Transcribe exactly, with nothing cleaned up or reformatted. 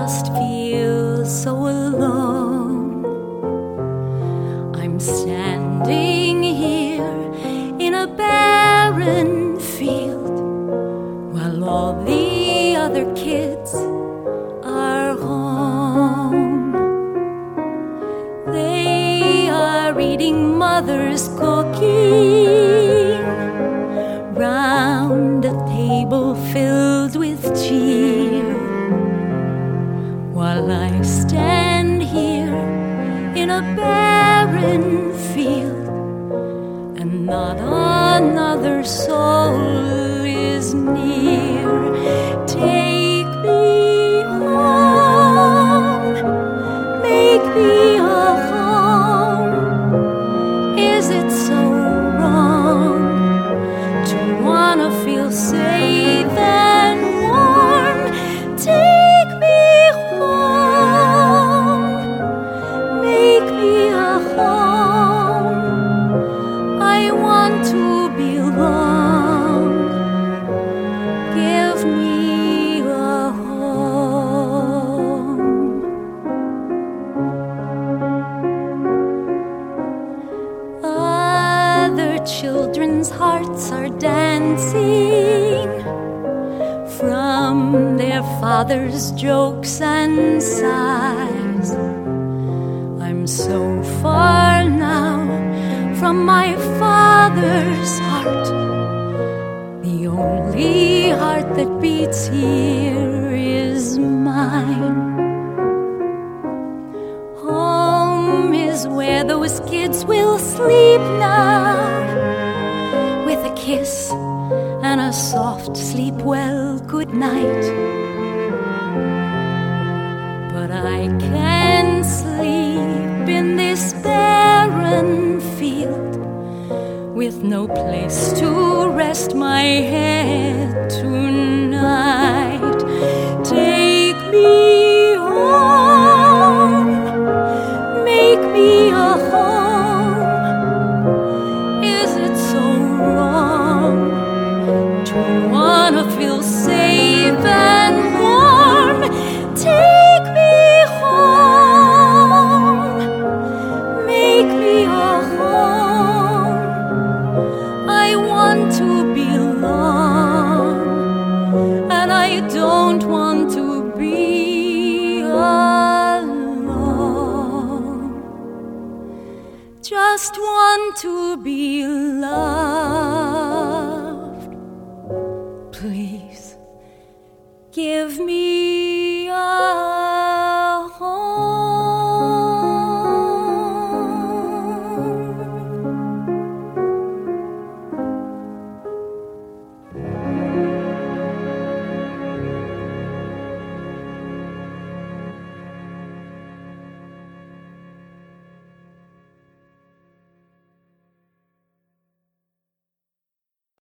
just feel so alone. I'm standing here in a barren field while all the other kids are home. They are eating mother's cooking round a table filled with cheer, while I stand here in a barren field and not another soul is near. Take me home, make me a home. Is it so wrong to wanna feel safe and warm? Take me home, make me a home. I want to belong. Give me a home. Other children's hearts are dancing from their father's jokes and sighs. I'm so far now from my father's heart. The only heart that beats here is mine. Home is where those kids will sleep now, with a kiss and a soft sleep well good night. But I can't sleep in this barren field with no place to rest my head tonight. Take me home, make me a home. Is it so wrong to wanna feel safe and warm? Take me home, make me a home. I want to belong, and I don't want to be alone. Just want to be loved. Please give me